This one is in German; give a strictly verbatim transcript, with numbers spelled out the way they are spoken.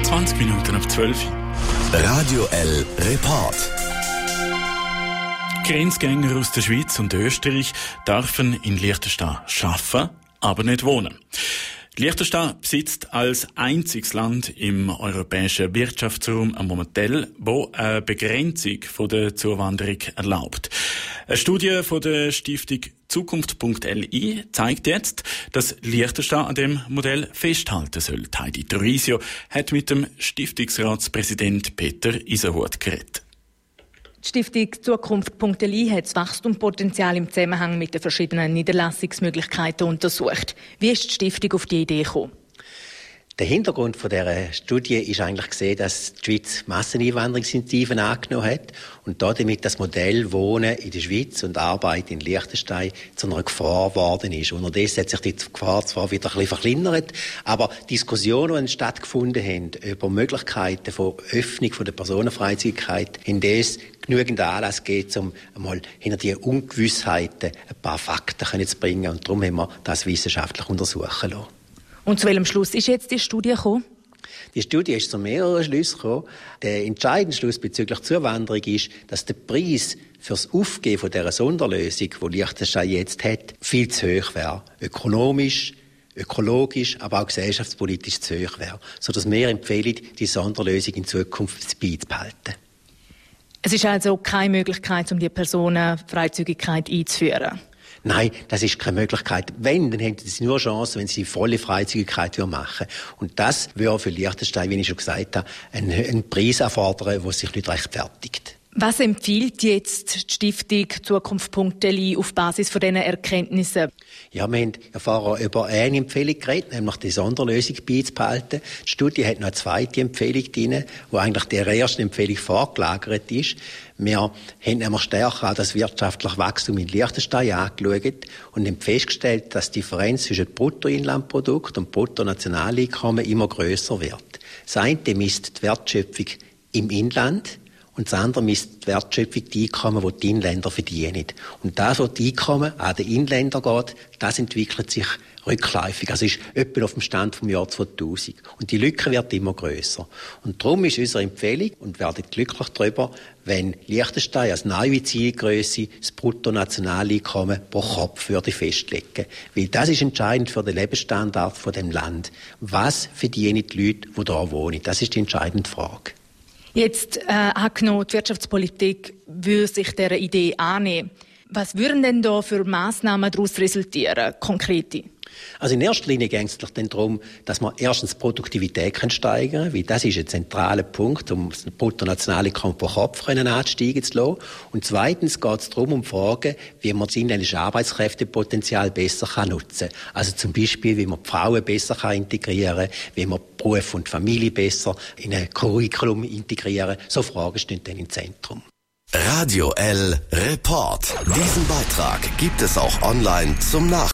zwanzig Minuten ab zwölf. Radio L Report. Grenzgänger aus der Schweiz und Österreich dürfen in Liechtenstein arbeiten, aber nicht wohnen. Liechtenstein besitzt als einziges Land im europäischen Wirtschaftsraum ein Modell, das eine Begrenzung von der Zuwanderung erlaubt. Eine Studie von der Stiftung Zukunft Punkt L I zeigt jetzt, dass Liechtenstein an dem Modell festhalten soll. Heidi Troisio hat mit dem Stiftungsratspräsident Peter Iserhut geredet. Die Stiftung Zukunft Punkt L I hat das Wachstumspotenzial im Zusammenhang mit den verschiedenen Niederlassungsmöglichkeiten untersucht. Wie ist die Stiftung auf die Idee gekommen? Der Hintergrund von dieser Studie ist eigentlich gesehen, dass die Schweiz Masseneinwanderungsinitiativen angenommen hat und damit das Modell Wohnen in der Schweiz und Arbeit in Liechtenstein zu einer Gefahr geworden ist. Unterdessen hat sich die Gefahr zwar wieder ein bisschen verkleinert, aber Diskussionen, die stattgefunden haben über Möglichkeiten von Öffnung von der Personenfreizügigkeit, in der es genügend Anlass geht, um einmal hinter die Ungewissheiten ein paar Fakten zu bringen. Und darum haben wir das wissenschaftlich untersuchen lassen. Und zu welchem Schluss ist jetzt die Studie gekommen? Die Studie ist zu mehreren Schlüssen gekommen. Der entscheidende Schluss bezüglich Zuwanderung ist, dass der Preis für das Aufgeben von dieser Sonderlösung, die Liechtenstein jetzt hat, viel zu hoch wäre. Ökonomisch, ökologisch, aber auch gesellschaftspolitisch zu hoch wäre. Sodass wir empfehlen, die Sonderlösung in Zukunft beizubehalten. Es ist also keine Möglichkeit, um die Personenfreizügigkeit einzuführen? Nein, das ist keine Möglichkeit. Wenn, dann hätten sie nur Chance, wenn sie volle Freizügigkeit machen würden. Und das würde für Liechtenstein, wie ich schon gesagt habe, einen, einen Preis erfordern, der sich nicht rechtfertigt. Was empfiehlt jetzt die Stiftung Zukunft Punkt L I auf Basis von diesen Erkenntnissen? Ja, wir haben ja vorher über eine Empfehlung geredet, nämlich die Sonderlösung beizubehalten. Die Studie hat noch eine zweite Empfehlung drin, die eigentlich der ersten Empfehlung vorgelagert ist. Wir haben nämlich stärker das wirtschaftliche Wachstum in Liechtenstein angeschaut und haben festgestellt, dass die Differenz zwischen Bruttoinlandprodukt und Bruttonationaleinkommen immer grösser wird. Das eine misst die Wertschöpfung im Inland, und das andere misst die Wertschöpfung, die Einkommen, die die Inländer verdienen. Und das, was die Einkommen an den Inländer geht, das entwickelt sich rückläufig. Also ist etwa auf dem Stand vom Jahr zweitausend. Und die Lücke wird immer grösser. Und darum ist unsere Empfehlung, und wir werden glücklich darüber, wenn Liechtenstein als neue Zielgrösse das Bruttonationaleinkommen pro Kopf würde festlegen. Weil das ist entscheidend für den Lebensstandard von dem Land. Was verdienen die Leute, die hier wohnen? Das ist die entscheidende Frage. Jetzt äh, angenommen, die Wirtschaftspolitik würde sich dieser Idee annehmen. Was würden denn da für Massnahmen daraus resultieren, konkrete? Also in erster Linie geht es dann darum, dass man erstens die Produktivität steigern kann, weil das ist ein zentraler Punkt, um das Bruttonationaleinkommen pro Kopf ansteigen zu lassen. Und zweitens geht es darum, um Fragen, wie man das inländische Arbeitskräftepotenzial besser nutzen kann. Also zum Beispiel, wie man die Frauen besser integrieren kann, wie man Beruf und Familie besser in ein Curriculum integrieren kann. So Fragen stehen dann im Zentrum. Radio L Report. Diesen Beitrag gibt es auch online zum Nachlesen.